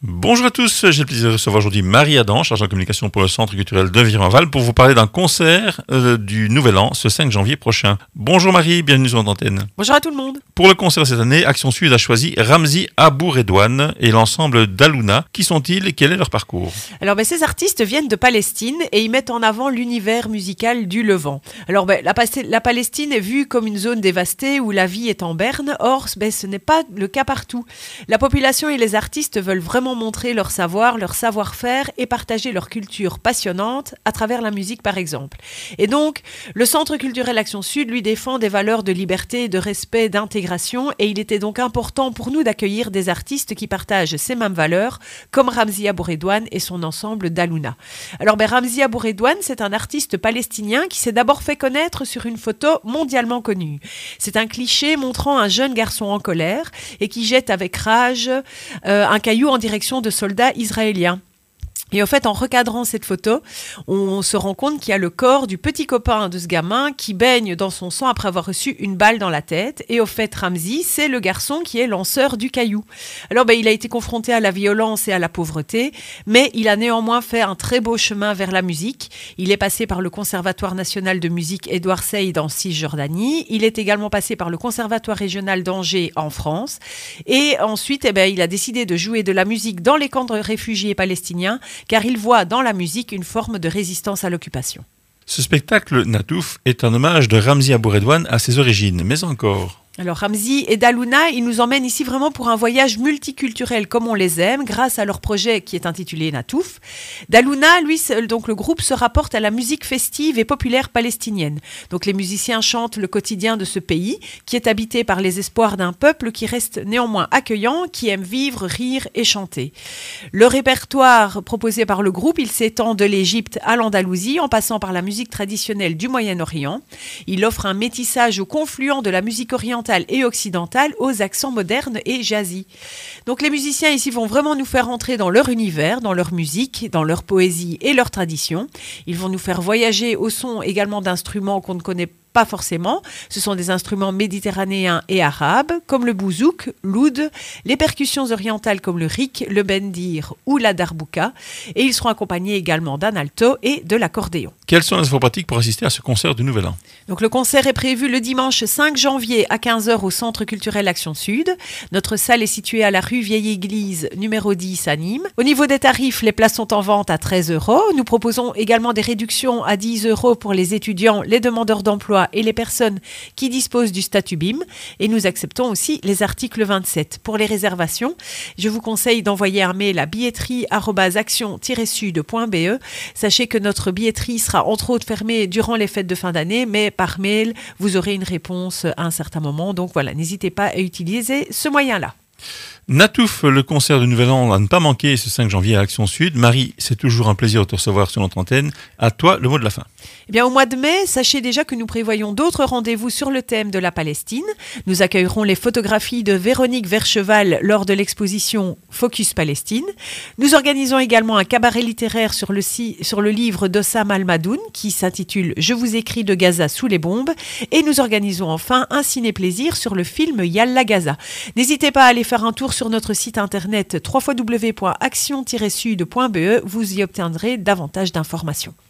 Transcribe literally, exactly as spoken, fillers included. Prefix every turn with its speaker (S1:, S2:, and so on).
S1: Bonjour à tous, j'ai le plaisir de recevoir aujourd'hui Marie Adam, chargée de communication pour le Centre culturel de Viron-Val, pour vous parler d'un concert euh, du Nouvel An, ce cinq janvier prochain. Bonjour Marie, bienvenue sur notre antenne.
S2: Bonjour à tout le monde.
S1: Pour le concert cette année, Action Sud a choisi Ramzi Abou-Redouane et l'ensemble d'Alouna. Qui sont-ils? Quel est leur parcours?
S2: Alors ben, ces artistes viennent de Palestine et ils mettent en avant l'univers musical du Levant. Alors ben, la, la Palestine est vue comme une zone dévastée où la vie est en berne, or ben, ce n'est pas le cas partout. La population et les artistes veulent vraiment montrer leur savoir, leur savoir-faire et partager leur culture passionnante à travers la musique par exemple. Et donc, le Centre culturel Action Sud lui défend des valeurs de liberté, de respect, d'intégration et il était donc important pour nous d'accueillir des artistes qui partagent ces mêmes valeurs comme Ramzi Abou-Redouane et son ensemble d'Alouna. Alors ben, Ramzi Abou-Redouane, c'est un artiste palestinien qui s'est d'abord fait connaître sur une photo mondialement connue. C'est un cliché montrant un jeune garçon en colère et qui jette avec rage euh, un caillou en direction de soldats israéliens. Et en fait, en recadrant cette photo, on se rend compte qu'il y a le corps du petit copain de ce gamin qui baigne dans son sang après avoir reçu une balle dans la tête. Et au fait, Ramzi, c'est le garçon qui est lanceur du caillou. Alors, ben, il a été confronté à la violence et à la pauvreté, mais il a néanmoins fait un très beau chemin vers la musique. Il est passé par le Conservatoire national de musique Édouard Seyd en Cisjordanie. Il est également passé par le Conservatoire régional d'Angers en France. Et ensuite, eh ben, il a décidé de jouer de la musique dans les camps de réfugiés palestiniens, car il voit dans la musique une forme de résistance à l'occupation.
S1: Ce spectacle Natouf est un hommage de Ramzi Abou-Redouane à ses origines, mais encore...
S2: Alors Ramzi et d'Alouna, ils nous emmènent ici vraiment pour un voyage multiculturel comme on les aime, grâce à leur projet qui est intitulé Natouf. D'Alouna, lui, donc le groupe se rapporte à la musique festive et populaire palestinienne. Donc les musiciens chantent le quotidien de ce pays, qui est habité par les espoirs d'un peuple qui reste néanmoins accueillant, qui aime vivre, rire et chanter. Le répertoire proposé par le groupe, il s'étend de l'Égypte à l'Andalousie, en passant par la musique traditionnelle du Moyen-Orient. Il offre un métissage au confluent de la musique orientale et occidentale aux accents modernes et jazzy. Donc les musiciens ici vont vraiment nous faire entrer dans leur univers, dans leur musique, dans leur poésie et leur tradition. Ils vont nous faire voyager au son également d'instruments qu'on ne connaît pas forcément. Ce sont des instruments méditerranéens et arabes, comme le bouzouk, l'oud, les percussions orientales comme le rik, le bendir ou la darbouka. Et ils seront accompagnés également d'un alto et de l'accordéon.
S1: Quelles sont les infos pratiques pour assister à ce concert du Nouvel An?
S2: Donc le concert est prévu le dimanche cinq janvier à quinze heures au Centre culturel Action Sud. Notre salle est située à la rue Vieille Église, numéro dix à Nîmes. Au niveau des tarifs, les places sont en vente à treize euros. Nous proposons également des réductions à dix euros pour les étudiants, les demandeurs d'emploi et les personnes qui disposent du statut B I M. Et nous acceptons aussi les articles vingt-sept. Pour les réservations, je vous conseille d'envoyer un mail à billetterie arobase action tiret sud point b e. Sachez que notre billetterie sera entre autres fermée durant les fêtes de fin d'année, mais par mail, vous aurez une réponse à un certain moment. Donc voilà, n'hésitez pas à utiliser ce moyen-là.
S1: Natouf, le concert du Nouvel An à ne pas manquer ce cinq janvier à Action Sud. Marie, c'est toujours un plaisir de te recevoir sur notre antenne. À toi, le mot de la fin.
S2: Eh bien, au mois de mai, sachez déjà que nous prévoyons d'autres rendez-vous sur le thème de la Palestine. Nous accueillerons les photographies de Véronique Vercheval lors de l'exposition Focus Palestine. Nous organisons également un cabaret littéraire sur le, si, sur le livre d'Ossam Al-Madoun qui s'intitule « Je vous écris de Gaza sous les bombes ». Et nous organisons enfin un ciné-plaisir sur le film Yalla Gaza. N'hésitez pas à aller faire un tour sur notre site internet w w w point action tiret sud point b e. Vous y obtiendrez davantage d'informations.